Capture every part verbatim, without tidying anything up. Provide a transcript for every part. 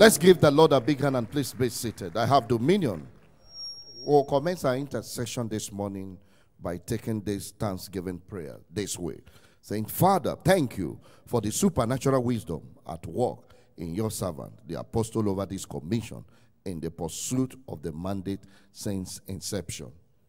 Let's give the Lord a big hand and please be seated. I have dominion. We'll commence our intercession this morning by taking this Thanksgiving prayer this way. Saying, Father, thank you for the supernatural wisdom at work in your servant, the apostle over this commission, in the pursuit of the mandate since inception.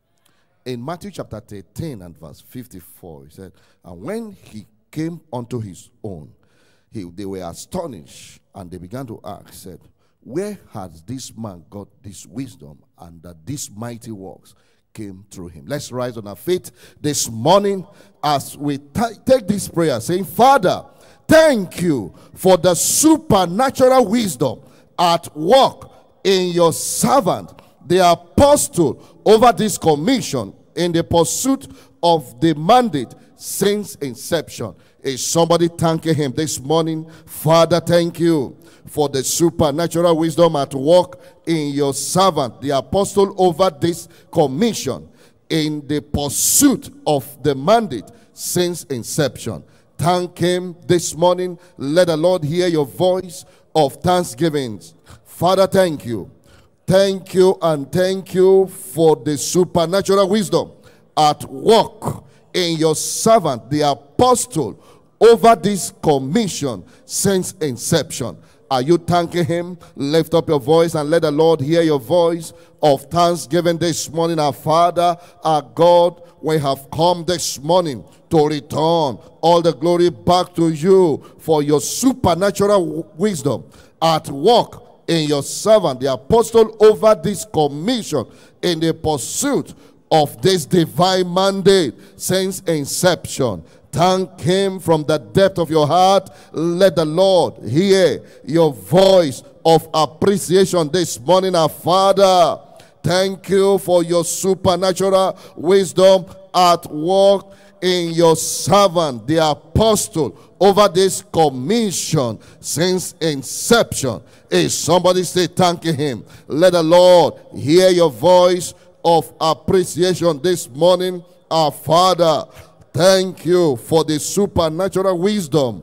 In Matthew chapter thirteen and verse fifty-four, he said, and when he came unto his own, he, they were astonished, and they began to ask, said, where has this man got this wisdom, and that these mighty works came through him? Let's rise on our feet this morning as we t- take this prayer, saying, Father, thank you for the supernatural wisdom at work in your servant, the apostle over this commission, in the pursuit of the mandate since inception. Is somebody thanking him this morning? Father, thank you for the supernatural wisdom at work in your servant, the apostle over this commission, in the pursuit of the mandate since inception. Thank him this morning. Let the Lord hear your voice of thanksgiving. Father, thank you. Thank you and thank you for the supernatural wisdom at work in your servant, the apostle over this commission since inception. Are you thanking him? Lift up your voice and let the Lord hear your voice of thanksgiving this morning. Our Father, our God, we have come this morning to return all the glory back to you for your supernatural wisdom at work in your servant, the apostle over this commission, in the pursuit of this divine mandate since inception. Thank him from the depth of your heart. Let the Lord hear your voice of appreciation this morning. Our Father, thank you for your supernatural wisdom at work in your servant, the apostle over this commission since inception. Is somebody say thanking him? Let the Lord hear your voice of appreciation this morning. Our Father, thank you for the supernatural wisdom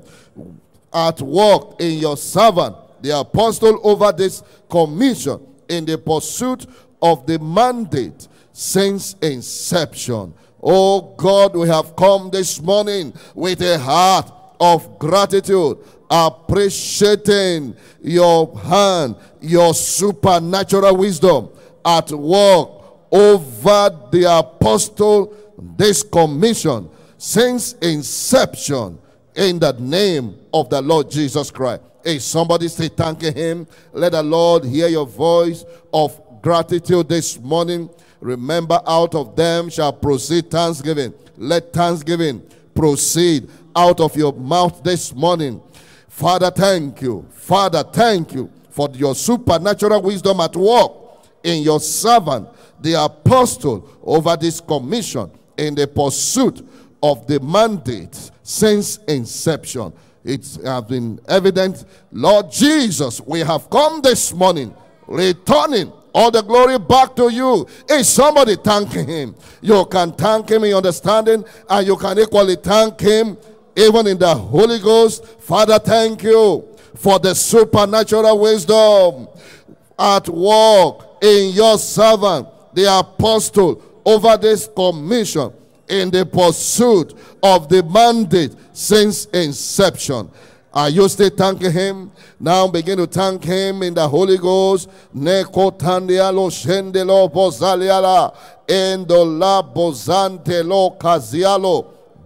at work in your servant, the apostle over this commission, in the pursuit of the mandate since inception. Oh God, we have come this morning with a heart of gratitude, appreciating your hand, your supernatural wisdom at work over the apostle, this commission since inception, in the name of the Lord Jesus Christ. Hey, somebody say thanking him. Let the Lord hear your voice of gratitude this morning. Remember, out of them shall proceed thanksgiving. Let thanksgiving proceed out of your mouth this morning. Father, thank you. Father, thank you for your supernatural wisdom at work in your servant, the apostle over this commission, in the pursuit of the mandate since inception. It has been evident, Lord Jesus, we have come this morning returning all the glory back to you. Is somebody thanking him? You can thank him in understanding, and you can equally thank him even in the Holy Ghost. Father, thank you for the supernatural wisdom at work in your servant, the apostle over this commission, in the pursuit of the mandate since inception. Are you still thanking him? Now begin to thank him in the Holy Ghost. Neko tandialo shendelo bozaliala endola bozantelo kazialo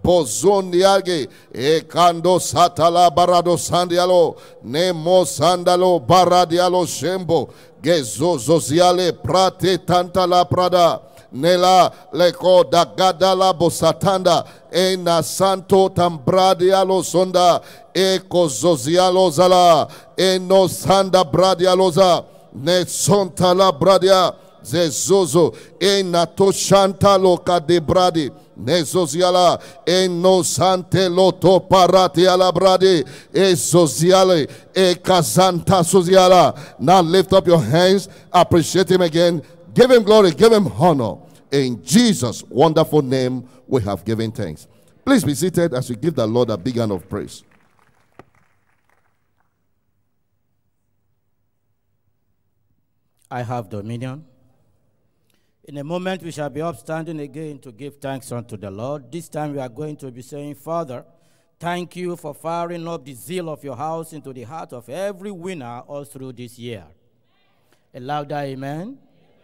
bozondiage ekando satala barado sandialo nemo sandalo baradialo shembo gezozoziale prate tantala prada nela leko dagadala bosatanda ena santo tambradialo sonda eko zozialo zala eno sanda bradialo za ne sontala bradia zezozo ena toshanta loka de bradi nezoziala eno sante loto parati ala bradi ezoziale e kazanta soziala. Now lift up your hands, appreciate him again. Give him glory, give him honor. In Jesus' wonderful name, we have given thanks. Please be seated as we give the Lord a big hand of praise. I have dominion. In a moment, we shall be upstanding again to give thanks unto the Lord. This time we are going to be saying, Father, thank you for firing up the zeal of your house into the heart of every winner all through this year. A louder amen. Amen.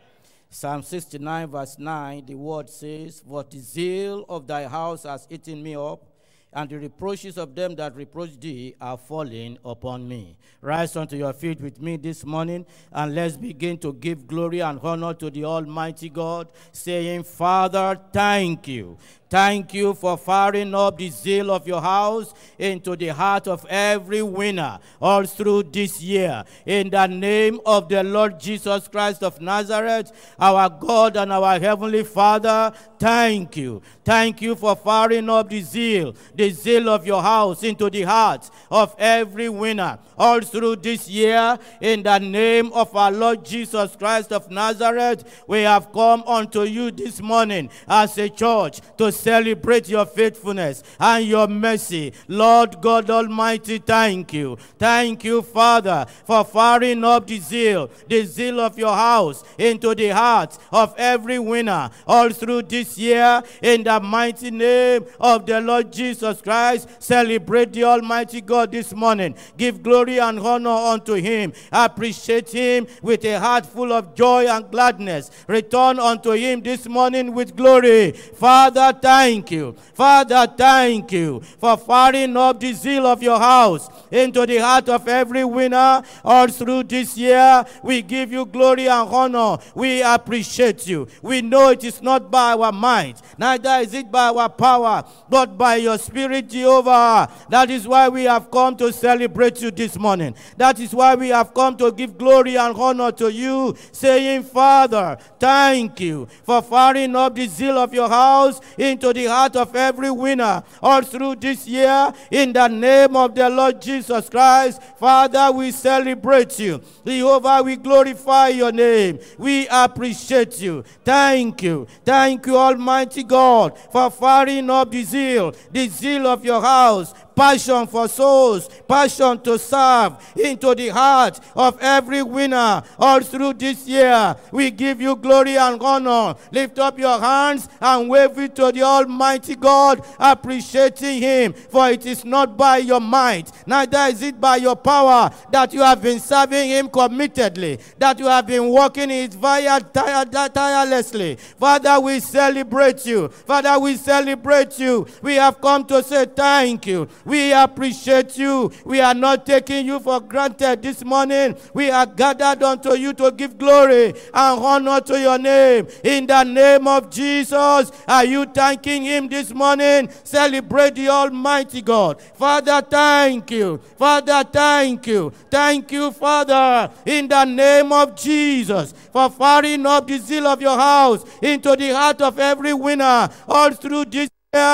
Psalm sixty-nine verse nine, the word says, for the zeal of thy house has eaten me up, and the reproaches of them that reproach thee are falling upon me. Rise unto your feet with me this morning, and let's begin to give glory and honor to the Almighty God, saying, Father, thank you. Thank you for firing up the zeal of your house into the heart of every winner all through this year. In the name of the Lord Jesus Christ of Nazareth, our God and our Heavenly Father, thank you. Thank you for firing up the zeal, the zeal of your house into the heart of every winner all through this year. In the name of our Lord Jesus Christ of Nazareth, we have come unto you this morning as a church to celebrate your faithfulness and your mercy. Lord God Almighty, thank you. Thank you, Father, for firing up the zeal, the zeal of your house into the heart of every winner all through this year. In the mighty name of the Lord Jesus Christ, celebrate the Almighty God this morning. Give glory and honor unto him. Appreciate him with a heart full of joy and gladness. Return unto him this morning with glory. Father, thank you. Father, thank you for firing up the zeal of your house into the heart of every winner all through this year. We give you glory and honor. We appreciate you. We know it is not by our might, neither is it by our power, but by your Spirit, Jehovah. That is why we have come to celebrate you this morning. That is why we have come to give glory and honor to you, saying, Father, thank you for firing up the zeal of your house into the heart of every winner all through this year. In the name of the Lord Jesus Christ, Father, we celebrate you. Jehovah, we glorify your name. We appreciate you. Thank you. Thank you, Almighty God, for firing up the zeal, the zeal of your house, passion for souls, passion to serve into the heart of every winner all through this year. We give you glory and honor. Lift up your hands and wave it to the Almighty God, appreciating him, for it is not by your might, neither is it by your power, that you have been serving him committedly, that you have been walking in his via tirelessly. Father, we celebrate you. Father, we celebrate you. We have come to say thank you. We appreciate you. We are not taking you for granted this morning. We are gathered unto you to give glory and honor to your name. In the name of Jesus, are you thanking him this morning? Celebrate the Almighty God. Father, thank you. Father, thank you. Thank you, Father, in the name of Jesus, for firing up the zeal of your house into the heart of every winner all through this.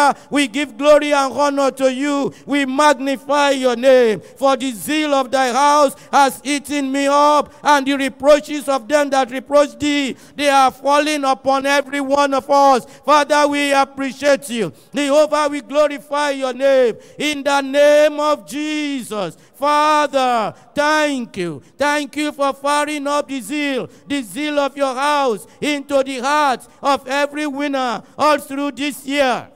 We give glory and honor to you. We magnify your name. For the zeal of thy house has eaten me up, and the reproaches of them that reproach thee, they are falling upon every one of us. Father, we appreciate you. Jehovah, we glorify your name. In the name of Jesus. Father, thank you. Thank you for firing up the zeal, the zeal of your house into the heart of every winner all through this year.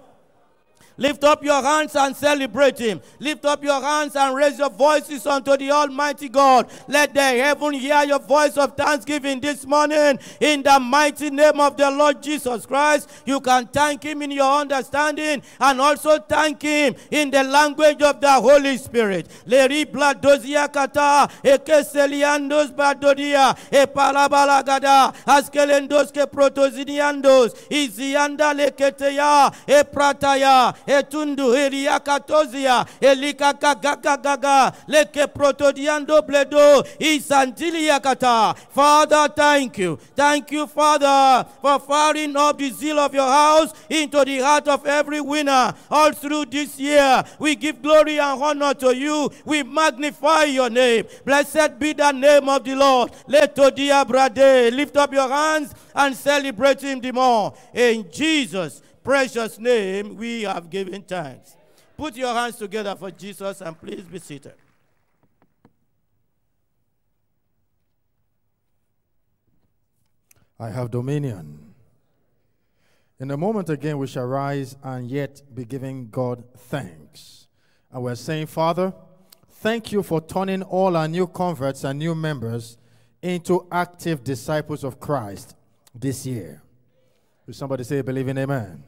Lift up your hands and celebrate him. Lift up your hands and raise your voices unto the Almighty God. Let the heaven hear your voice of thanksgiving this morning. In the mighty name of the Lord Jesus Christ, you can thank him in your understanding and also thank him in the language of the Holy Spirit. Leri bladozia kata, ekeseliandos badodia, e parabalagada, askelendos ke protoziniandos, izianda leketeya, e prataya, etundu eriakatozia elikakagagaga leke protodiando bledo isantiliakata. Father, thank you. Thank you, Father, for firing up the zeal of your house into the heart of every winner all through this year. We give glory and honor to you. We magnify your name. Blessed be the name of the Lord. Let Todia Brade lift up your hands and celebrate him the more. In Jesus' precious name, we have given thanks. Put your hands together for Jesus and please be seated. I have dominion. In a moment again, we shall rise and yet be giving God thanks. And we're saying, Father, thank you for turning all our new converts and new members into active disciples of Christ this year. Will somebody say, believing amen?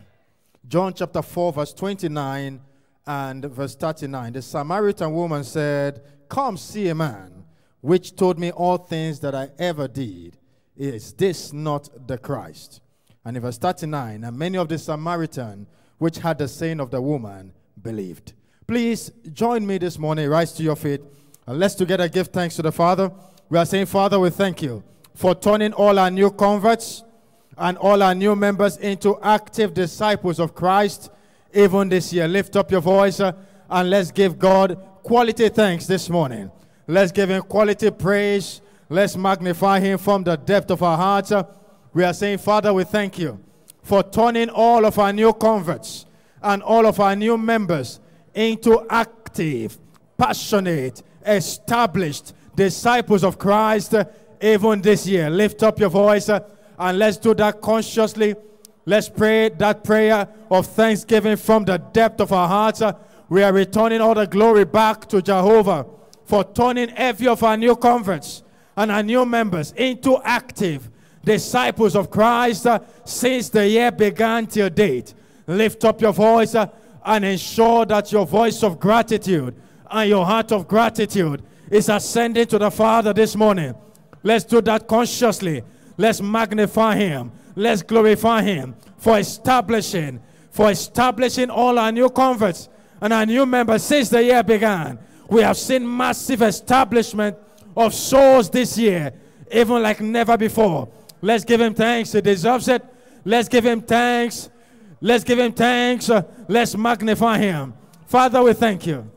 John chapter four, verse twenty-nine and verse thirty-nine. The Samaritan woman said, come see a man which told me all things that I ever did. Is this not the Christ? And in verse thirty-nine, and many of the Samaritan which had the saying of the woman believed. Please join me this morning, rise to your feet, and let's together give thanks to the Father. We are saying, Father, we thank you for turning all our new converts and all our new members into active disciples of Christ even this year. Lift up your voice uh, and let's give God quality thanks this morning. Let's give him quality praise. Let's magnify him from the depth of our hearts. Uh, we are saying, Father, we thank you for turning all of our new converts and all of our new members into active, passionate, established disciples of Christ uh, even this year. Lift up your voice uh, and let's do that consciously. Let's pray that prayer of thanksgiving from the depth of our hearts. Uh, we are returning all the glory back to Jehovah for turning every of our new converts and our new members into active disciples of Christ uh, since the year began till date. Lift up your voice uh, and ensure that your voice of gratitude and your heart of gratitude is ascending to the Father this morning. Let's do that consciously. Let's magnify him. Let's glorify him for establishing, for establishing all our new converts and our new members since the year began. We have seen massive establishment of souls this year, even like never before. Let's give him thanks. He deserves it. Let's give him thanks. Let's give him thanks. Uh, let's magnify him. Father, we thank you.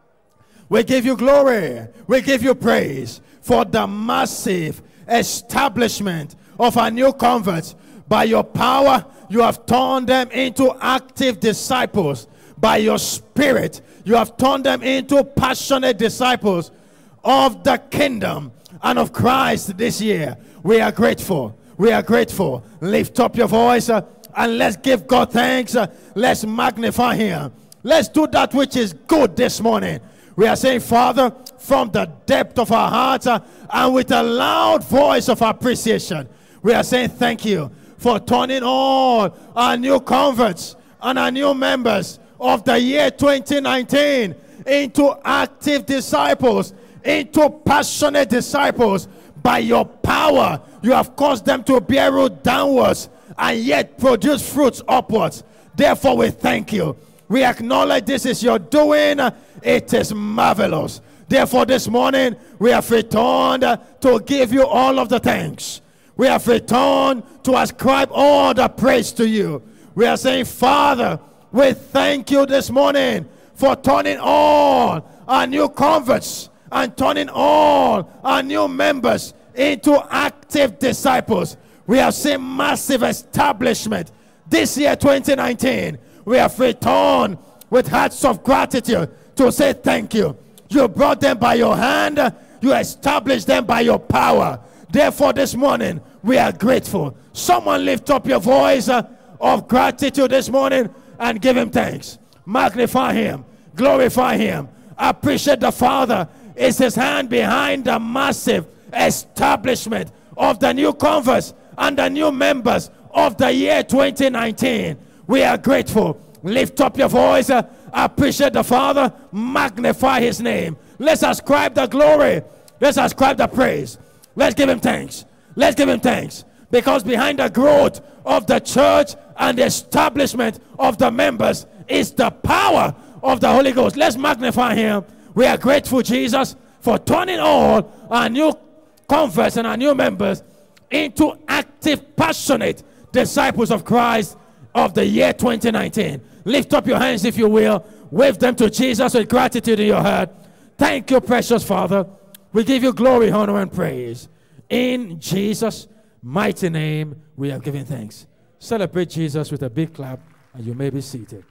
We give you glory. We give you praise for the massive establishment of our new converts. By your power, you have turned them into active disciples. By your spirit, you have turned them into passionate disciples of the kingdom and of Christ this year. We are grateful. We are grateful. Lift up your voice uh, and let's give God thanks. Uh, let's magnify him. Let's do that which is good this morning. We are saying, Father, from the depth of our hearts uh, and with a loud voice of appreciation, we are saying thank you for turning all our new converts and our new members of the year twenty nineteen into active disciples, into passionate disciples. By your power, you have caused them to bear root downwards and yet produce fruits upwards. Therefore, we thank you. We acknowledge this is your doing. It is marvelous. Therefore, this morning, we have returned to give you all of the thanks. We have returned to ascribe all the praise to you. We are saying, Father, we thank you this morning for turning all our new converts and turning all our new members into active disciples. We have seen massive establishment this year, twenty nineteen. We have returned with hearts of gratitude to say thank you. You brought them by your hand. You established them by your power. Therefore, this morning, we are grateful. Someone lift up your voice uh, of gratitude this morning and give him thanks. Magnify him. Glorify him. Appreciate the Father. It's his hand behind the massive establishment of the new converts and the new members of the year twenty nineteen. We are grateful. Lift up your voice. Uh, appreciate the Father. Magnify his name. Let's ascribe the glory. Let's ascribe the praise. Let's give him thanks. Let's give him thanks. Because behind the growth of the church and the establishment of the members is the power of the Holy Ghost. Let's magnify him. We are grateful, Jesus, for turning all our new converts and our new members into active, passionate disciples of Christ of the year twenty nineteen. Lift up your hands, if you will. Wave them to Jesus with gratitude in your heart. Thank you, precious Father. We give you glory, honor, and praise. In Jesus' mighty name, we have given thanks. Celebrate Jesus with a big clap, and you may be seated.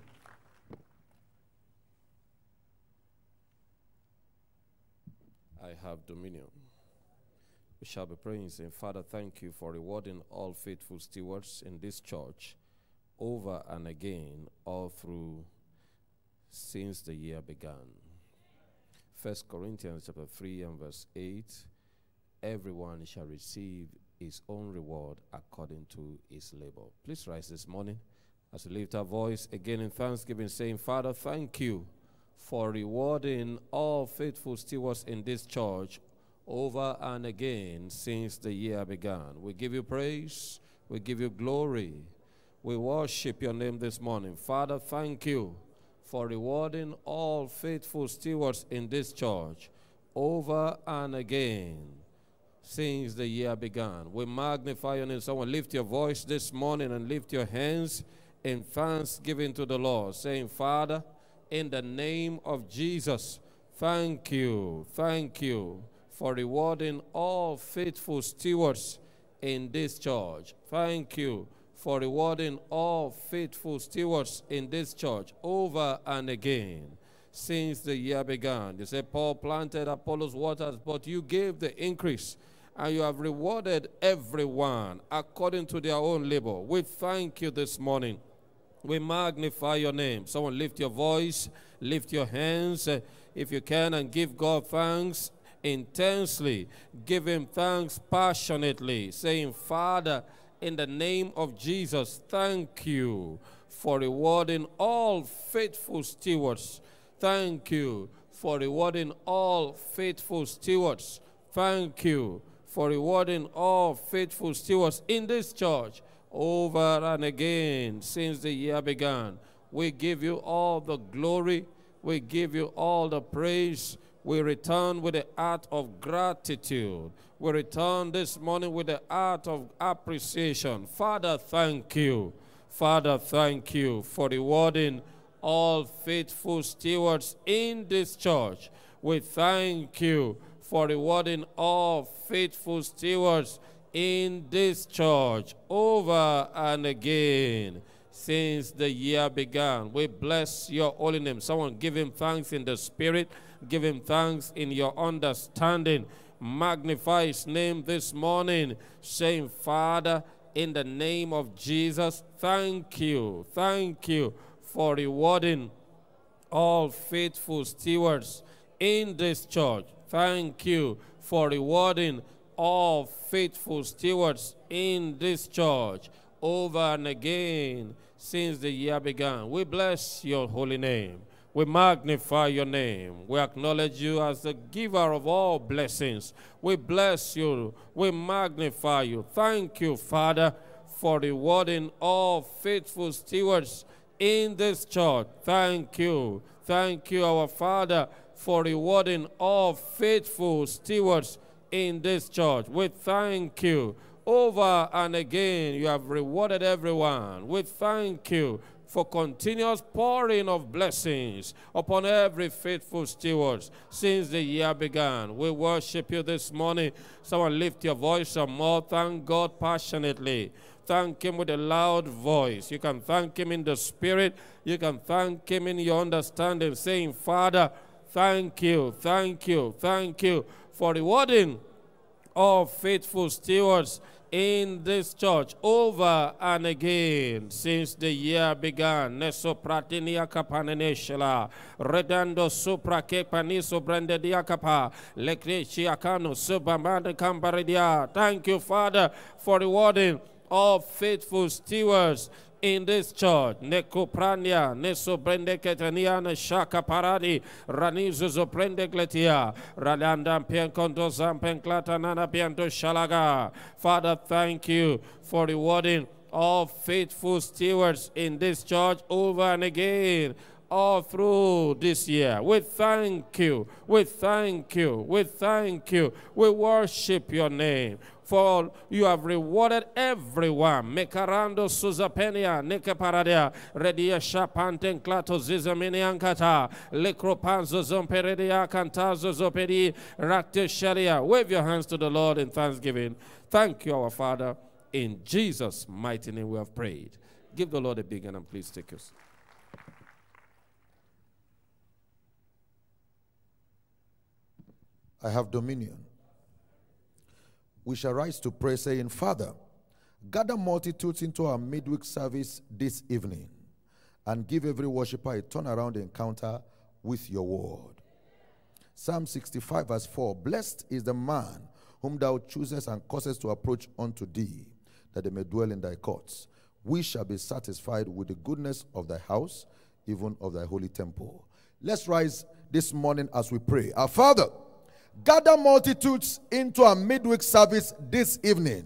I have dominion. We shall be praying, saying, Father, thank you for rewarding all faithful stewards in this church over and again, all through since the year began. First Corinthians chapter three and verse eight, everyone shall receive his own reward according to his labor. Please rise this morning as we lift our voice again in thanksgiving, saying, Father, thank you for rewarding all faithful stewards in this church over and again since the year began. We give you praise. We give you glory. We worship your name this morning. Father, thank you for rewarding all faithful stewards in this church over and again since the year began. We magnify your name. Someone lift your voice this morning and lift your hands in thanksgiving to the Lord, saying, Father, in the name of Jesus, thank you, thank you for rewarding all faithful stewards in this church. Thank you for rewarding all faithful stewards in this church over and again since the year began. You say, Paul planted, Apollos watered, but you gave the increase, and you have rewarded everyone according to their own labor. We thank you this morning. We magnify your name. Someone lift your voice, lift your hands, uh, if you can, and give God thanks intensely. Give him thanks passionately, saying, Father, in the name of Jesus, thank you for rewarding all faithful stewards. Thank you for rewarding all faithful stewards. Thank you for rewarding all faithful stewards in this church over and again since the year began. We give you all the glory. We give you all the praise. We return with the heart of gratitude. We return this morning with the heart of appreciation. Father, thank you. Father, thank you for rewarding all faithful stewards in this church. We thank you for rewarding all faithful stewards in this church over and again since the year began. We bless your holy name. Someone give him thanks in the spirit. Give him thanks in your understanding. Magnify his name this morning, saying, Father, in the name of Jesus, thank you, thank you for rewarding all faithful stewards in this church. Thank you for rewarding all faithful stewards in this church over and again since the year began. We bless your holy name. We magnify your name. We acknowledge you as the giver of all blessings. We bless you. We magnify you. Thank you, Father, for rewarding all faithful stewards in this church. Thank you. Thank you, our Father, for rewarding all faithful stewards in this church. We thank you. Over and again, you have rewarded everyone. We thank you for continuous pouring of blessings upon every faithful steward since the year began. We worship you this morning. Someone lift your voice some more. Thank God passionately. Thank him with a loud voice. You can thank him in the spirit. You can thank him in your understanding, saying, Father, thank you, thank you, thank you for rewarding all faithful stewards in this church over and again since the year began. Neso pratinia kapaneneshela redando supra kepaniso brandedia kapa lekrechiakano subamande kamparidia. Thank you, Father, for rewarding all faithful stewards in this church. Nekoprania, neso brende ketania ne shaka paradi, ranizo zo brende gletia, radanda pienkondo zampenklata nana piento shalaga. Father, thank you for rewarding all faithful stewards in this church over and again all through this year. We thank you, we thank you, we thank you, we worship your name. For you have rewarded everyone. Mekarando Suzapenia, Nekaparadia, Redia Shapanten Clato Zizaminiankata, Lekropanzo Zomperedia, Cantazo Zopedi, Rakte Sharia. Wave your hands to the Lord in thanksgiving. Thank you, our Father. In Jesus' mighty name we have prayed. Give the Lord a big hand and please take us. I have dominion. we shall rise to pray, saying, Father, gather multitudes into our midweek service this evening and give every worshiper a turnaround encounter with your word. Psalm sixty-five verse four, blessed is the man whom thou choosest and causest to approach unto thee, that they may dwell in thy courts. We shall be satisfied with the goodness of thy house, even of thy holy temple. Let's rise this morning as we pray. Our Father, gather multitudes into our midweek service this evening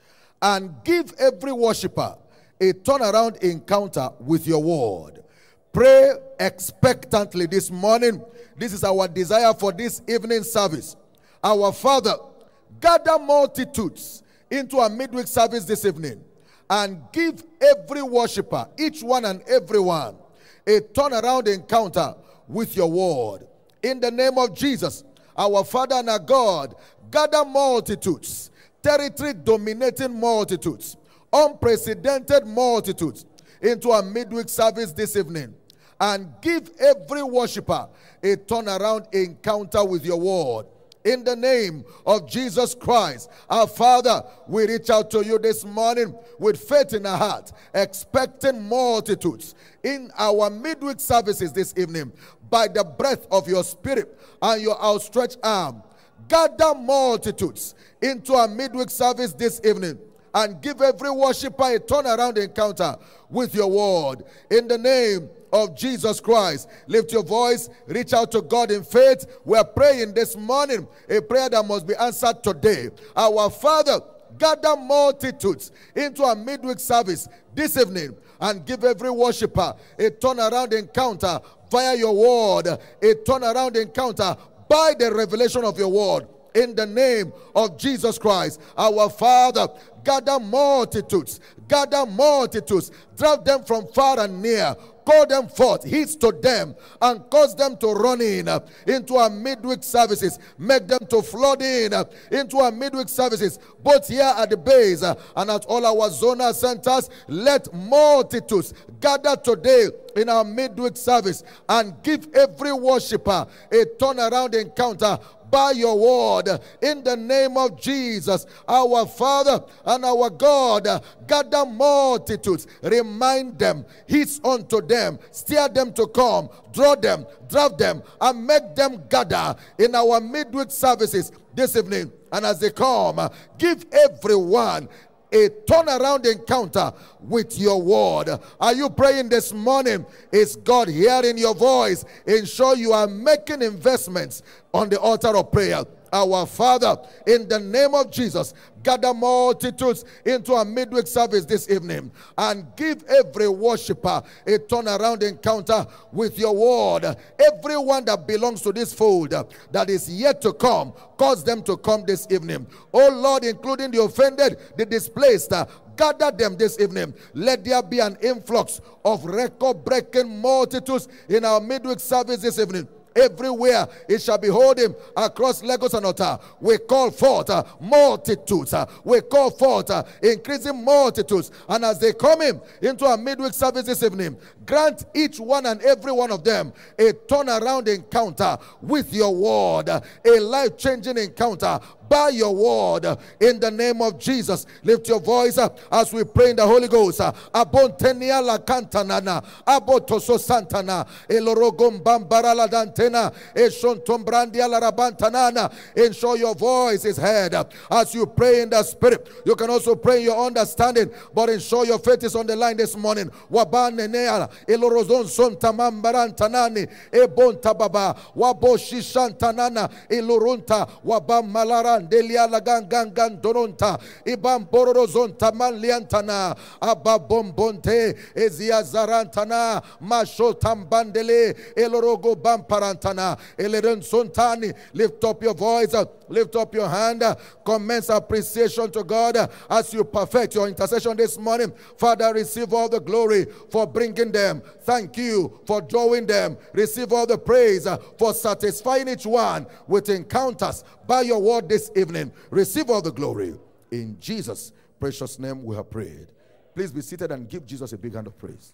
and give every worshiper a turnaround encounter with your word. Pray expectantly this morning. This is our desire for this evening service. Our Father, gather multitudes into our midweek service this evening and give every worshiper, each one and every one, a turnaround encounter with your word. In the name of Jesus, our Father and our God, gather multitudes, territory dominating multitudes, unprecedented multitudes into our midweek service this evening and give every worshiper a turnaround encounter with your word. In the name of Jesus Christ, our Father, we reach out to you this morning with faith in our heart, expecting multitudes in our midweek services this evening by the breath of your Spirit and your outstretched arm. Gather multitudes into our midweek service this evening and give every worshiper a turnaround encounter with your word. In the name of Jesus Christ, lift your voice, reach out to God in faith. We're praying this morning a prayer that must be answered today. Our Father, gather multitudes into our midweek service this evening and give every worshiper a turnaround encounter via your word, a turnaround encounter by the revelation of your word. In the name of Jesus Christ, our Father, gather multitudes, gather multitudes, drive them from far and near, call them forth, heed to them, and cause them to run in uh, into our midweek services. Make them to flood in uh, into our midweek services, both here at the base uh, and at all our zonal centers. Let multitudes gather today in our midweek service and give every worshiper a turnaround encounter by your word. In the name of Jesus, our Father and our God, gather multitudes, remind them, heed unto them, steer them to come, draw them, drive them, and make them gather in our midweek services this evening. And as they come, give everyone a turnaround encounter with your word. Are you praying this morning? Is God hearing your voice? Ensure you are making investments on the altar of prayer. Our Father, in the name of Jesus, gather multitudes into our midweek service this evening and give every worshiper a turnaround encounter with your word. Everyone that belongs to this fold that is yet to come, cause them to come this evening. Oh Lord, including the offended, the displaced, gather them this evening. Let there be an influx of record-breaking multitudes in our midweek service this evening. Everywhere it shall be holding across Lagos and Otta, we call forth uh, multitudes. Uh, we call forth uh, increasing multitudes. And as they come in into our midweek service this evening, grant each one and every one of them a turnaround encounter with your word, uh, a life-changing encounter by your word. In the name of Jesus, lift your voice uh, as we pray in the Holy Ghost. Abontenia la cantanana, abotoso santana, elorogom bambara la dantena, eshontom brandia la rabantanana. Ensure your voice is heard uh, as you pray in the Spirit. You can also pray in your understanding, but ensure your faith is on the line this morning. Wabanenea, elorozon sontamambarantanani, ebonta baba, waboshishantanana, elorunta, wabamalara. Delia lagan gangan doronta ibam bororozon taman liantana ababombonte ezia zarantana masho tambandele elorogo bamparantana eleren sontani. Lift up your voice, lift up your hand, commence appreciation to God as you perfect your intercession this morning. Father, receive all the glory for bringing them. Thank you for drawing them. Receive all the praise for satisfying each one with encounters by your word this evening. Receive all the glory. In Jesus' precious name we have prayed. Please be seated and give Jesus a big hand of praise.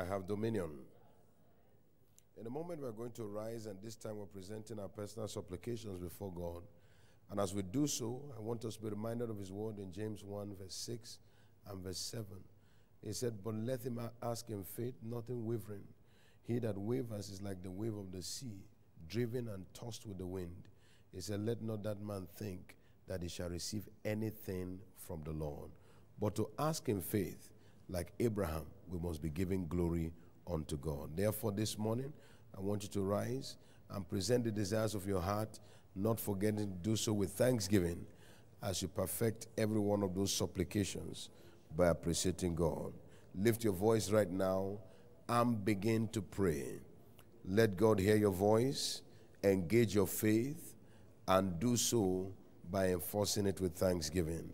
I have dominion. In a moment, we're going to rise, and this time we're presenting our personal supplications before God. And as we do so, I want us to be reminded of his word in James one, verse six and verse seven. He said, but let him ask in faith, nothing wavering. He that wavers is like the wave of the sea, driven and tossed with the wind. He said, let not that man think that he shall receive anything from the Lord. But to ask in faith, like Abraham, we must be giving glory unto God. Therefore, this morning, I want you to rise and present the desires of your heart, not forgetting to do so with thanksgiving as you perfect every one of those supplications by appreciating God. Lift your voice right now and begin to pray. Let God hear your voice, engage your faith, and do so by enforcing it with thanksgiving.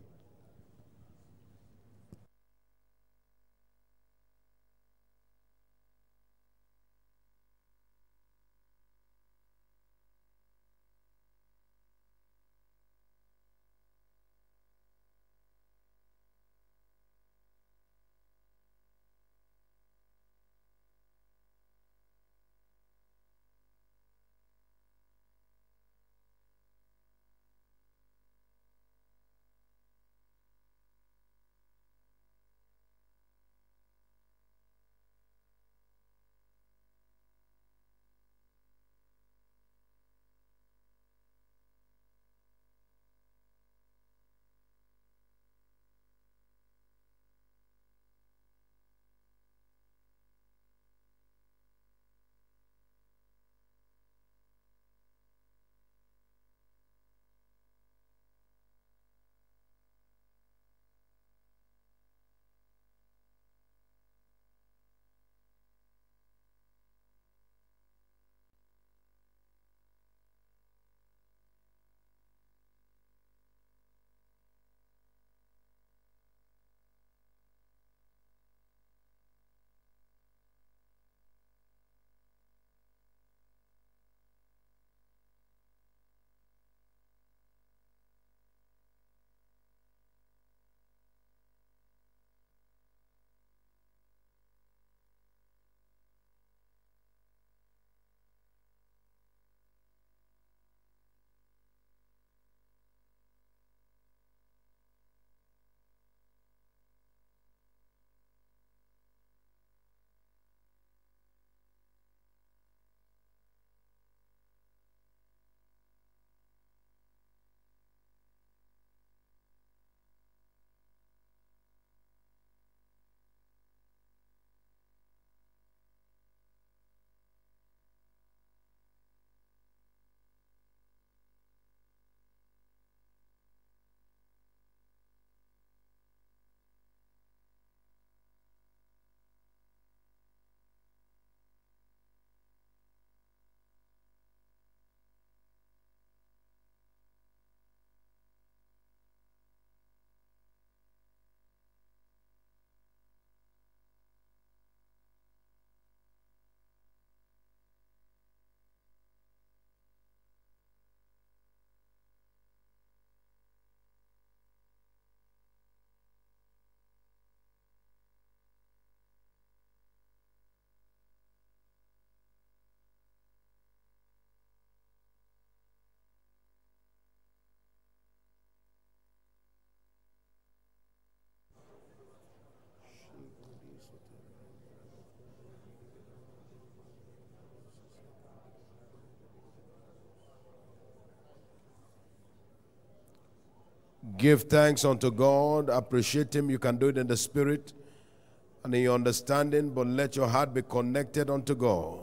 Give thanks unto God. Appreciate him. You can do it in the spirit and in your understanding, but let your heart be connected unto God.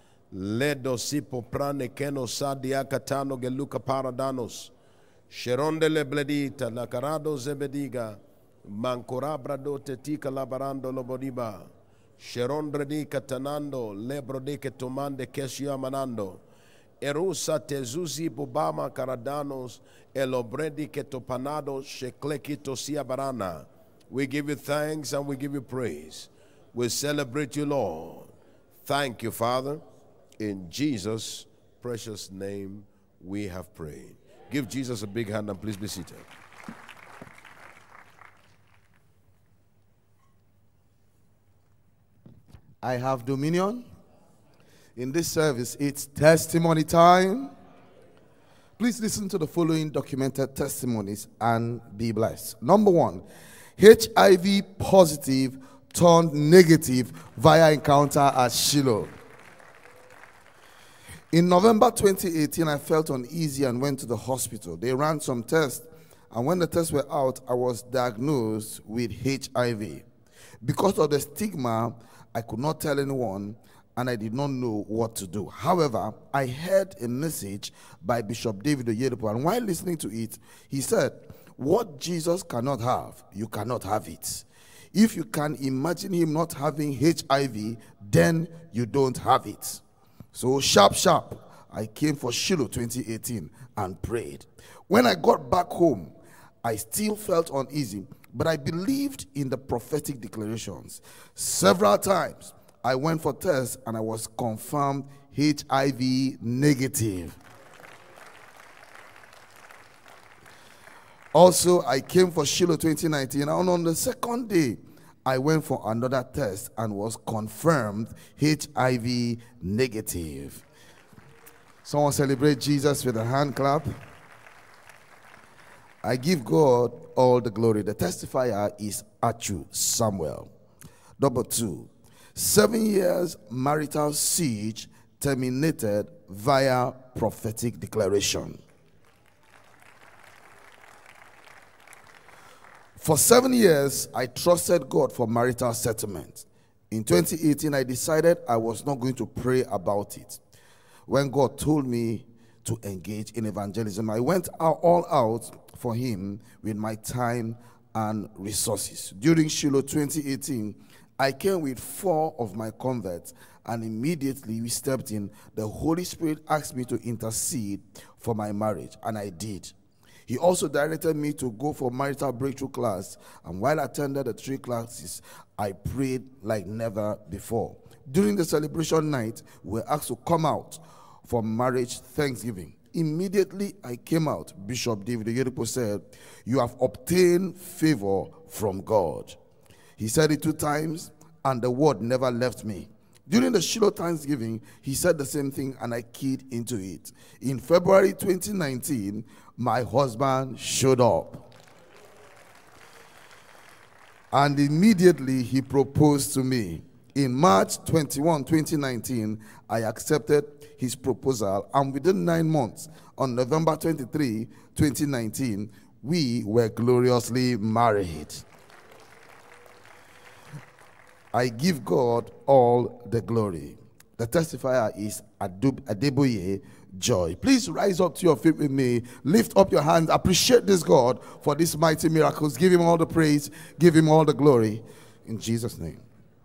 Ledo sipo prane keno sadia katano geluka paradanos. Sheronde lebledita nakarado zebediga. Mancorabrado tetika labarando lobodiba. Sherondre di katanando lebro de que tomande keshia manando. Erusa tezuzi bubama karadanos elobredi ketopanado sheklekito siabarana. We give you thanks and we give you praise. We celebrate you, Lord. Thank you, Father. In Jesus' precious name we have prayed. Give Jesus a big hand and please be seated. I have dominion. In this service, it's testimony time. Please listen to the following documented testimonies and be blessed. Number one, H I V positive turned negative via encounter at Shiloh. In November twenty eighteen, I felt uneasy and went to the hospital. They ran some tests, and when the tests were out, I was diagnosed with H I V. Because of the stigma, I could not tell anyone, and I did not know what to do. However, I heard a message by Bishop David Oyedepo, and while listening to it, he said, "What Jesus cannot have, you cannot have it. If you can imagine him not having H I V, then you don't have it." So sharp, sharp, I came for Shiloh twenty eighteen and prayed. When I got back home, I still felt uneasy, but I believed in the prophetic declarations. Several times, I went for tests and I was confirmed H I V negative. Also, I came for Shiloh twenty nineteen, and on the second day, I went for another test and was confirmed H I V negative. Someone celebrate Jesus with a hand clap. I give God all the glory. The testifier is Achu Samuel. Number two, seven years marital siege terminated via prophetic declaration. For seven years, I trusted God for marital settlement. In twenty eighteen, I decided I was not going to pray about it. When God told me to engage in evangelism, I went out, all out for him with my time and resources. During Shiloh twenty eighteen, I came with four of my converts, and immediately we stepped in. The Holy Spirit asked me to intercede for my marriage, and I did. He also directed me to go for marital breakthrough class, and while I attended the three classes, I prayed like never before. During the celebration night, we were asked to come out for marriage thanksgiving. Immediately I came out. Bishop David Oyedepo said, "You have obtained favor from God." He said it two times, and the word never left me. During the Shiloh Thanksgiving, he said the same thing, and I keyed into it. In February twenty nineteen, my husband showed up. And immediately he proposed to me. In March twenty-first, twenty nineteen, I accepted his proposal, and within nine months, on November twenty-third, twenty nineteen, we were gloriously married. I give God all the glory. The testifier is Adub Adeboye Joy. Please rise up to your feet with me. Lift up your hands. Appreciate this God for these mighty miracles. Give him all the praise. Give him all the glory. In Jesus' name.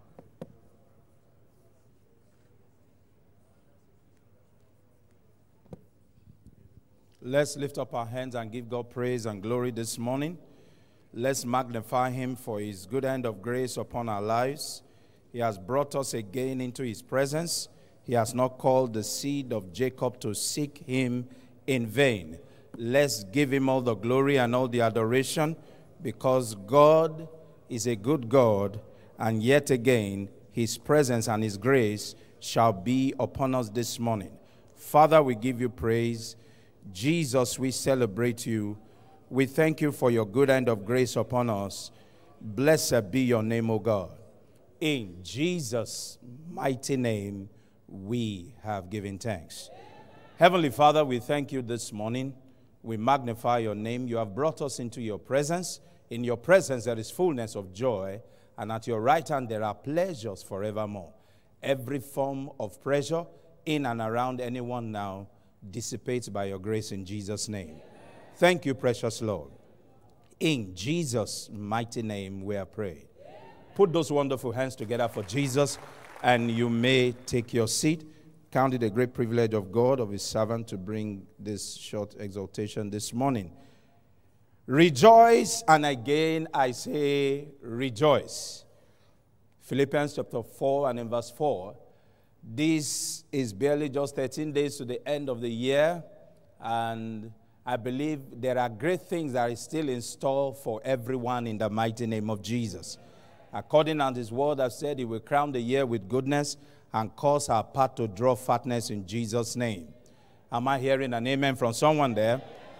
Let's lift up our hands and give God praise and glory this morning. Let's magnify him for his good hand of grace upon our lives. He has brought us again into his presence. He has not called the seed of Jacob to seek him in vain. Let's give him all the glory and all the adoration, because God is a good God, and yet again his presence and his grace shall be upon us this morning. Father, we give you praise. Jesus, we celebrate you. We thank you for your good hand of grace upon us. Blessed be your name, O God. In Jesus' mighty name, we have given thanks. Heavenly Father, we thank you this morning. We magnify your name. You have brought us into your presence. In your presence there is fullness of joy, and at your right hand there are pleasures forevermore. Every form of pressure in and around anyone now dissipates by your grace in Jesus' name. Thank you, precious Lord. In Jesus' mighty name we are praying. Put those wonderful hands together for Jesus, and you may take your seat. Count it a great privilege of God, of his servant, to bring this short exhortation this morning. Rejoice, and again I say rejoice. Philippians chapter four and in verse four. This is barely just thirteen days to the end of the year, and I believe there are great things that are still in store for everyone in the mighty name of Jesus. According as his word has said, he will crown the year with goodness and cause our path to draw fatness in Jesus' name. Am I hearing an amen from someone there?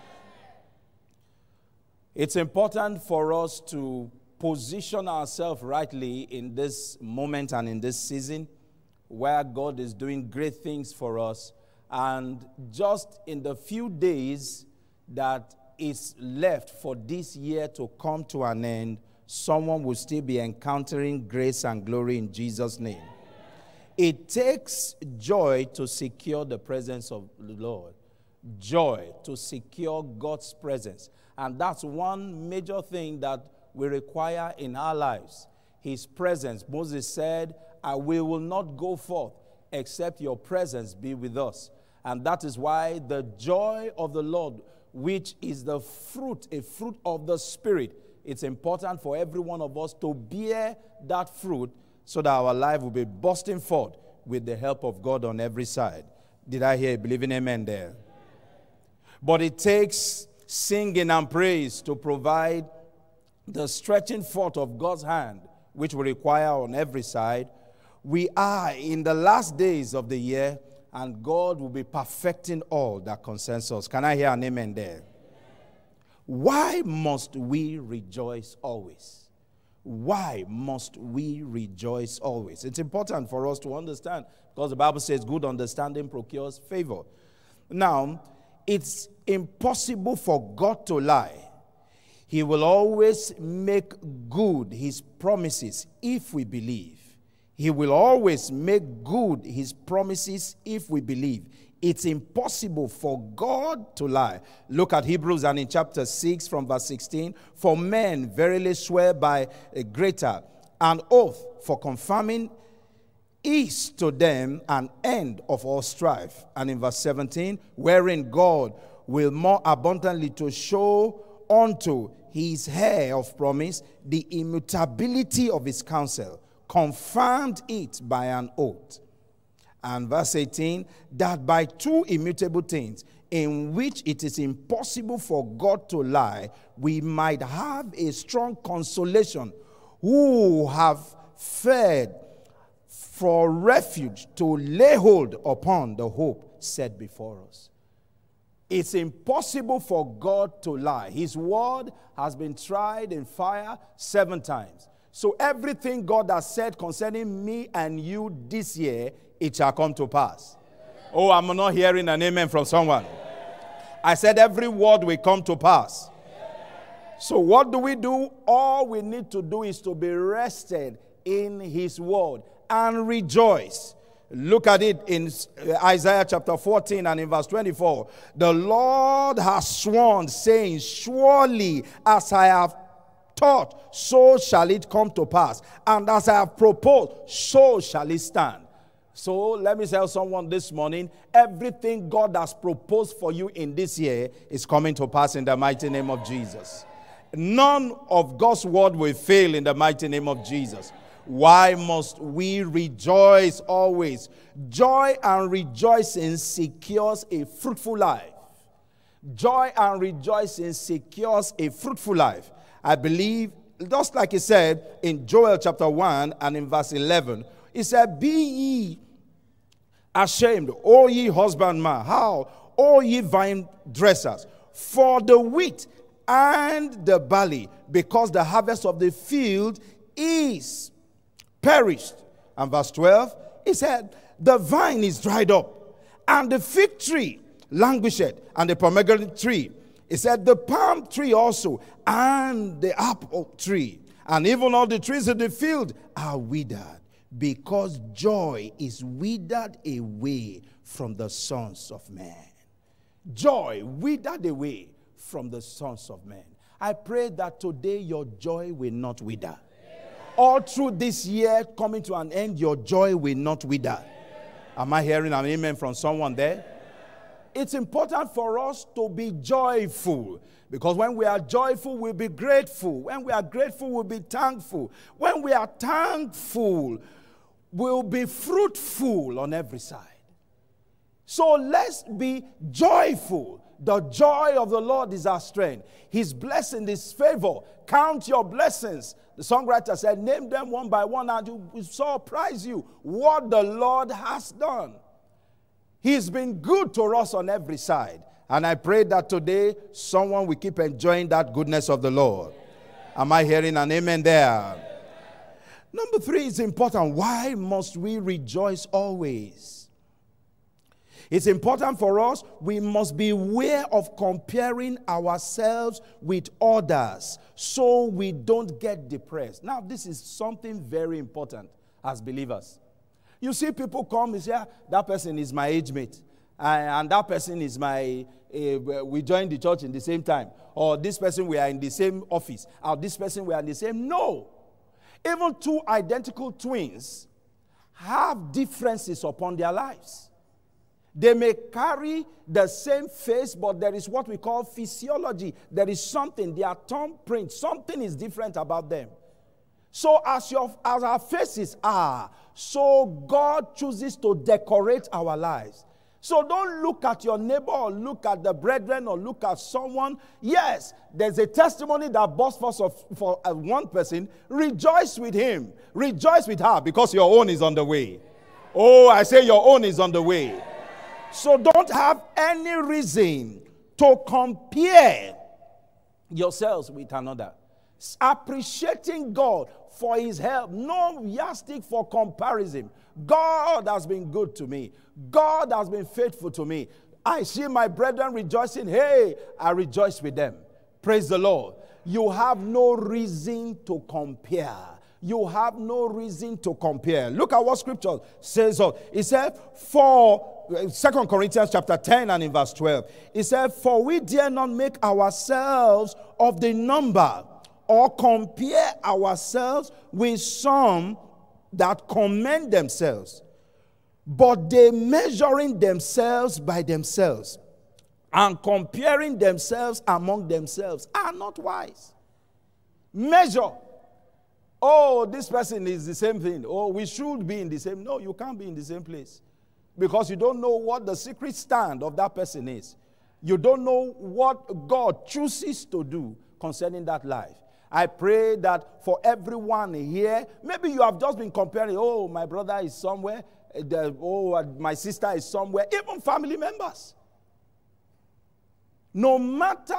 It's important for us to position ourselves rightly in this moment and in this season where God is doing great things for us. And just in the few days that is left for this year to come to an end, someone will still be encountering grace and glory in Jesus' name. It takes joy to secure the presence of the Lord. Joy to secure God's presence. And that's one major thing that we require in our lives. His presence. Moses said, "I will not go forth except your presence be with us." And that is why the joy of the Lord, which is the fruit, a fruit of the Spirit, it's important for every one of us to bear that fruit so that our life will be bursting forth with the help of God on every side. Did I hear a believing amen there? But it takes singing and praise to provide the stretching forth of God's hand, which we require on every side. We are in the last days of the year, and God will be perfecting all that concerns us. Can I hear an amen there? Why must we rejoice always? Why must we rejoice always? It's important for us to understand, because the Bible says good understanding procures favor. Now, it's impossible for God to lie. He will always make good his promises if we believe. He will always make good his promises if we believe. It's impossible for God to lie. Look at Hebrews and in chapter six from verse sixteen. For men verily swear by a greater, an oath for confirming is to them an end of all strife. And in verse seventeen, wherein God will more abundantly to show unto his heir of promise the immutability of his counsel, confirmed it by an oath. And verse eighteen, that by two immutable things, in which it is impossible for God to lie, we might have a strong consolation, who have fled for refuge to lay hold upon the hope set before us. It's impossible for God to lie. His word has been tried in fire seven times. So everything God has said concerning me and you this year, it shall come to pass. Oh, I'm not hearing an amen from someone. I said every word will come to pass. So what do we do? All we need to do is to be rested in his word and rejoice. Look at it in Isaiah chapter fourteen and in verse twenty-four. The Lord has sworn, saying, surely as I have taught, so shall it come to pass. And as I have proposed, so shall it stand. So let me tell someone this morning, everything God has proposed for you in this year is coming to pass in the mighty name of Jesus. None of God's word will fail in the mighty name of Jesus. Why must we rejoice always? Joy and rejoicing secures a fruitful life. Joy and rejoicing secures a fruitful life. I believe, just like he said in Joel chapter one and in verse eleven, he said, be ye ashamed, O ye husbandmen, how, O ye vine dressers, for the wheat and the barley, because the harvest of the field is perished. And verse twelve, he said, the vine is dried up, and the fig tree languisheth, and the pomegranate tree. He said, the palm tree also, and the apple tree, and even all the trees of the field are withered, because joy is withered away from the sons of men. Joy withered away from the sons of men. I pray that today your joy will not wither. All through this year coming to an end, your joy will not wither. Am I hearing an amen from someone there? It's important for us to be joyful, because when we are joyful, we'll be grateful. When we are grateful, we'll be thankful. When we are thankful, we'll be fruitful on every side. So let's be joyful. The joy of the Lord is our strength. His blessing is favor. Count your blessings. The songwriter said, name them one by one and it will surprise you what the Lord has done. He's been good to us on every side. And I pray that today someone will keep enjoying that goodness of the Lord. Am I hearing an amen there? Number three is important. Why must we rejoice always? It's important for us. We must be aware of comparing ourselves with others so we don't get depressed. Now, this is something very important as believers. You see people come and say, ah, that person is my age mate. And that person is my, uh, we joined the church in the same time. Or this person, we are in the same office. Or this person, we are in the same. No. Even two identical twins have differences upon their lives. They may carry the same face, but there is what we call physiology. There is something, their thumbprint, something is different about them. So as, your, as our faces are, so God chooses to decorate our lives. So don't look at your neighbor or look at the brethren or look at someone. Yes, there's a testimony that bursts forth for one person. Rejoice with him. Rejoice with her because your own is on the way. Oh, I say your own is on the way. So don't have any reason to compare yourselves with another. Appreciating God for his help. No yardstick for comparison. God has been good to me. God has been faithful to me. I see my brethren rejoicing. Hey, I rejoice with them. Praise the Lord. You have no reason to compare. You have no reason to compare. Look at what scripture says. It said, for Second Corinthians chapter ten and in verse twelve. It said, for we dare not make ourselves of the number or compare ourselves with some that commend themselves, but they measuring themselves by themselves and comparing themselves among themselves are not wise. Measure. Oh, this person is the same thing. Oh, we should be in the same. No, you can't be in the same place because you don't know what the secret stand of that person is. You don't know what God chooses to do concerning that life. I pray that for everyone here, maybe you have just been comparing, oh, my brother is somewhere, the, oh, my sister is somewhere, even family members. No matter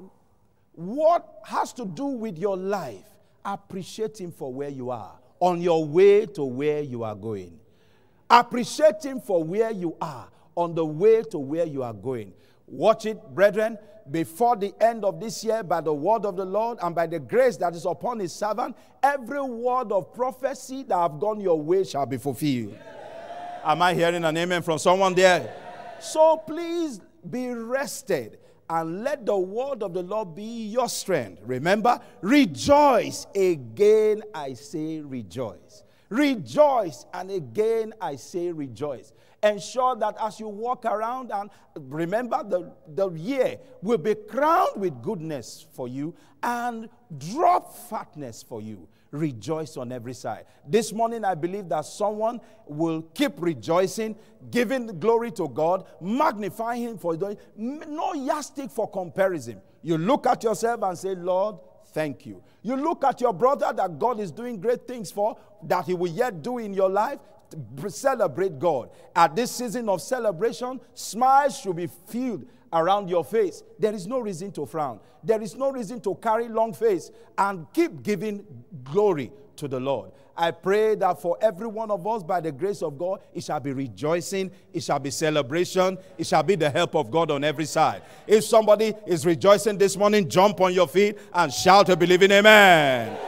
what has to do with your life, appreciate him for where you are, on your way to where you are going. Appreciate him for where you are, on the way to where you are going. Watch it, brethren. Before the end of this year, by the word of the Lord and by the grace that is upon his servant, every word of prophecy that have gone your way shall be fulfilled. Yeah. Am I hearing an amen from someone there? Yeah. So please be rested and let the word of the Lord be your strength. Remember, rejoice. Again I say rejoice. Rejoice, and again I say rejoice. Ensure that as you walk around, and remember the, the year will be crowned with goodness for you and drop fatness for you. Rejoice on every side. This morning I believe that someone will keep rejoicing, giving glory to God, magnifying him for doing. No yardstick for comparison. You look at yourself and say, Lord, thank you. You look at your brother that God is doing great things for, that he will yet do in your life. Celebrate God. At this season of celebration, smiles should be filled around your face. There is no reason to frown. There is no reason to carry long face, and keep giving glory to the Lord. I pray that for every one of us, by the grace of God, it shall be rejoicing, it shall be celebration, it shall be the help of God on every side. If somebody is rejoicing this morning, jump on your feet and shout a believing amen.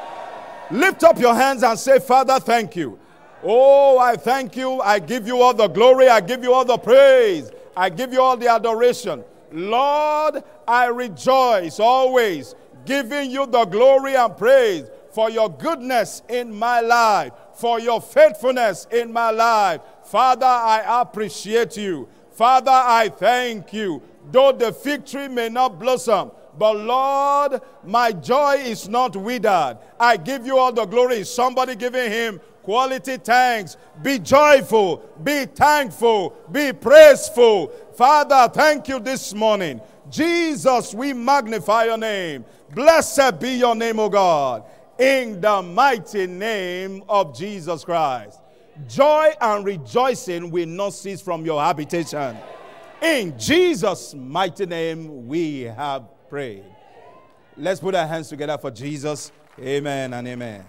Lift up your hands and say, Father, thank you. Oh, I thank you. I give you all the glory. I give you all the praise. I give you all the adoration. Lord, I rejoice always, giving you the glory and praise for your goodness in my life, for your faithfulness in my life. Father, I appreciate you. Father, I thank you. Though the fig tree may not blossom, but Lord, my joy is not withered. I give you all the glory. Somebody giving him Quality thanks. Be joyful. Be thankful. Be praiseful. Father, thank you this morning. Jesus, we magnify your name. Blessed be your name, O God. In the mighty name of Jesus Christ. Joy and rejoicing will not cease from your habitation. In Jesus' mighty name we have prayed. Let's put our hands together for Jesus. Amen and amen.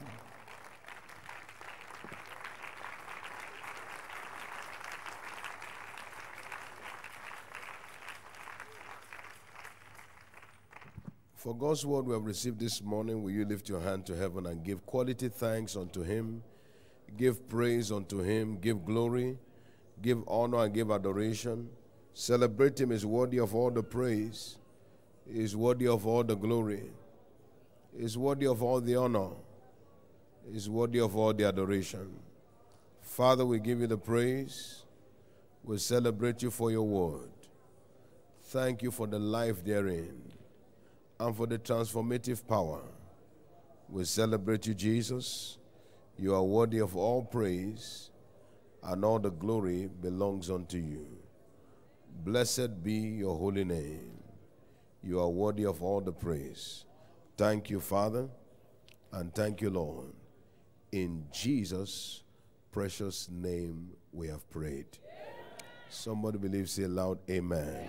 For God's word we have received this morning, will you lift your hand to heaven and give quality thanks unto him, give praise unto him, give glory, give honor and give adoration. Celebrate him. Is worthy of all the praise, is worthy of all the glory, is worthy of all the honor, is worthy of all the adoration. Father, we give you the praise. We celebrate you for your word. Thank you for the life therein and for the transformative power. We celebrate you, Jesus. You are worthy of all praise, and all the glory belongs unto you. Blessed be your holy name. You are worthy of all the praise. Thank you, Father, and thank you, Lord. In Jesus' precious name we have prayed. Somebody believes, say aloud, amen.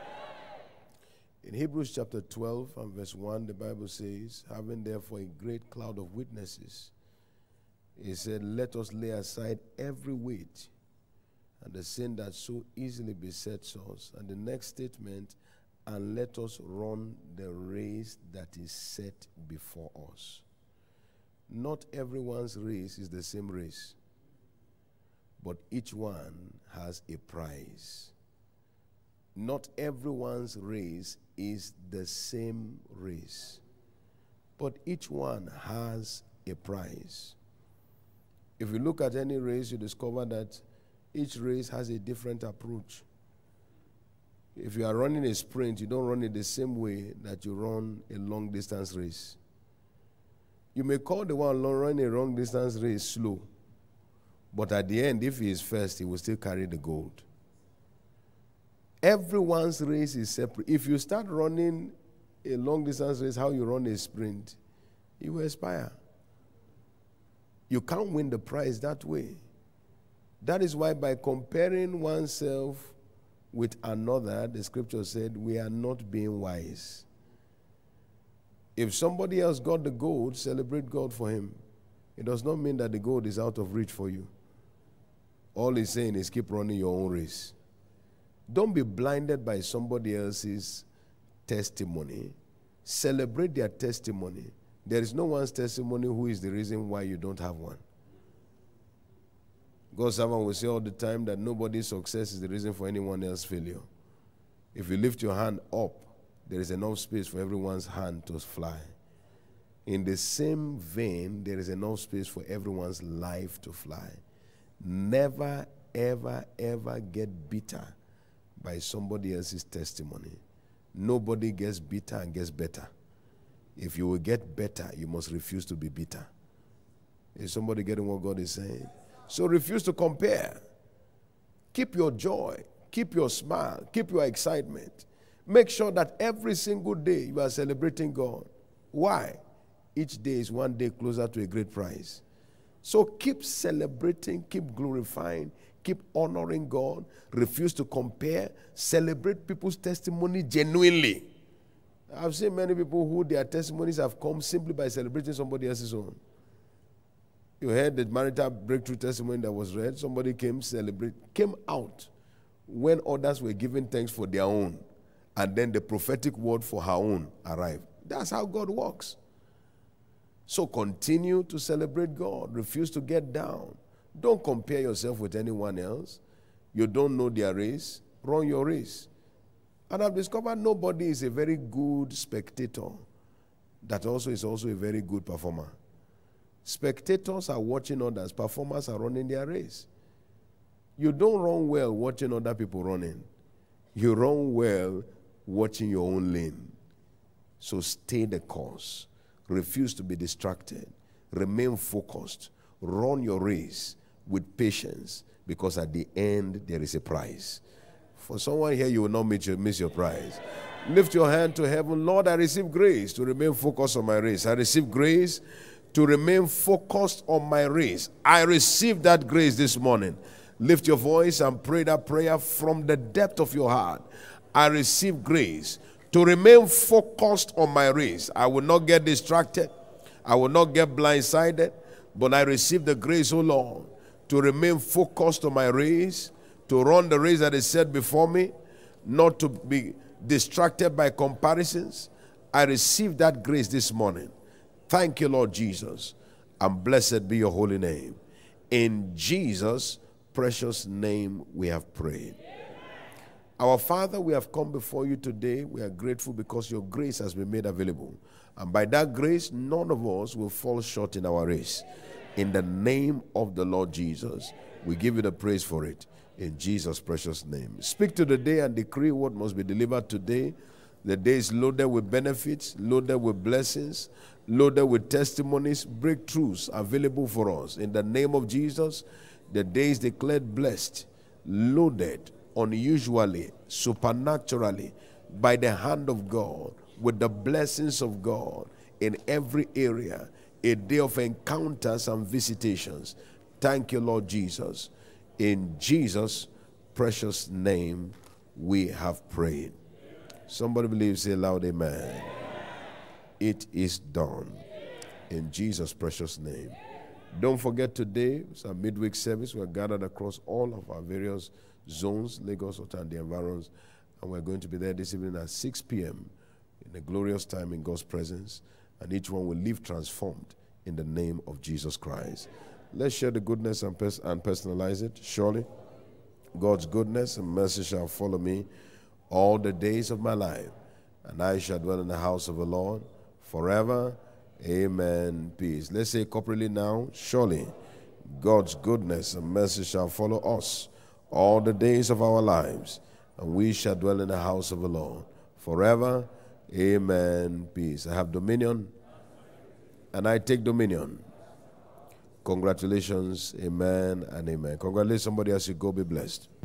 In Hebrews chapter twelve and verse one, the Bible says, having therefore a great cloud of witnesses, he said, let us lay aside every weight and the sin that so easily besets us. And the next statement, and let us run the race that is set before us. Not everyone's race is the same race, but each one has a prize. Not everyone's race is the same race, but each one has a prize. If you look at any race, you discover that each race has a different approach. If you are running a sprint, you don't run it the same way that you run a long distance race. You may call the one running a long distance race slow, but at the end, if he is first, he will still carry the gold. Everyone's race is separate. If you start running a long distance race, how you run a sprint, you will expire. You can't win the prize that way. That is why by comparing oneself with another, the scripture said, we are not being wise. If somebody else got the gold, celebrate God for him. It does not mean that the gold is out of reach for you. All he's saying is keep running your own race. Don't be blinded by somebody else's testimony. Celebrate their testimony. There is no one's testimony who is the reason why you don't have one. God's servant will say all the time that nobody's success is the reason for anyone else's failure. If you lift your hand up, there is enough space for everyone's hand to fly. In the same vein, there is enough space for everyone's life to fly. Never, ever, ever get bitter by somebody else's testimony. Nobody gets bitter and gets better. If you will get better, you must refuse to be bitter. Is somebody getting what God is saying? So refuse to compare. Keep your joy. Keep your smile. Keep your excitement. Make sure that every single day you are celebrating God. Why? Each day is one day closer to a great prize. So keep celebrating, keep glorifying, keep honoring God. Refuse to compare. Celebrate people's testimony genuinely. I've seen many people who their testimonies have come simply by celebrating somebody else's own. You heard the marital breakthrough testimony that was read. Somebody came celebrate, came out when others were giving thanks for their own. And then the prophetic word for her own arrived. That's how God works. So continue to celebrate God. Refuse to get down. Don't compare yourself with anyone else. You don't know their race. Run your race. And I've discovered nobody is a very good spectator that also is also a very good performer. Spectators are watching others. Performers are running their race. You don't run well watching other people running. You run well watching your own lane. So stay the course. Refuse to be distracted. Remain focused. run your race with patience, because at the end there is a prize. For someone here, you will not miss your, miss your prize. Lift your hand to heaven. Lord, I receive grace to remain focused on my race. I receive grace to remain focused on my race. I receive that grace this morning. Lift your voice and pray that prayer from the depth of your heart. I receive grace to remain focused on my race. I will not get distracted. I will not get blindsided. But I receive the grace, O Lord, to remain focused on my race, to run the race that is set before me, not to be distracted by comparisons. I receive that grace this morning. Thank you, Lord Jesus, and blessed be your holy name. In Jesus' precious name we have prayed. Our Father, we have come before you today. We are grateful because your grace has been made available. And by that grace, none of us will fall short in our race. In the name of the Lord Jesus, we give you the praise for it. In Jesus' precious name. Speak to the day and decree what must be delivered today. The day is loaded with benefits, loaded with blessings, loaded with testimonies, breakthroughs available for us. In the name of Jesus, the day is declared blessed, loaded, unusually, supernaturally, by the hand of God, with the blessings of God in every area. A day of encounters and visitations. Thank you, Lord Jesus. In Jesus' precious name, we have prayed. Somebody believes, say loud, amen. Amen. It is done. In Jesus' precious name. Don't forget today, it's our midweek service. We're gathered across all of our various zones, Lagos, Ota, and the environs. And we're going to be there this evening at six p.m. in a glorious time in God's presence. And each one will live transformed in the name of Jesus Christ. Let's share the goodness and, pers- and personalize it. Surely, God's goodness and mercy shall follow me all the days of my life, and I shall dwell in the house of the Lord forever. Amen. Peace. Let's say corporately now. Surely, God's goodness and mercy shall follow us all the days of our lives, and we shall dwell in the house of the Lord forever. Amen. Peace. I have dominion, and I take dominion. Congratulations. Amen and amen. Congratulate somebody as you go. Be blessed.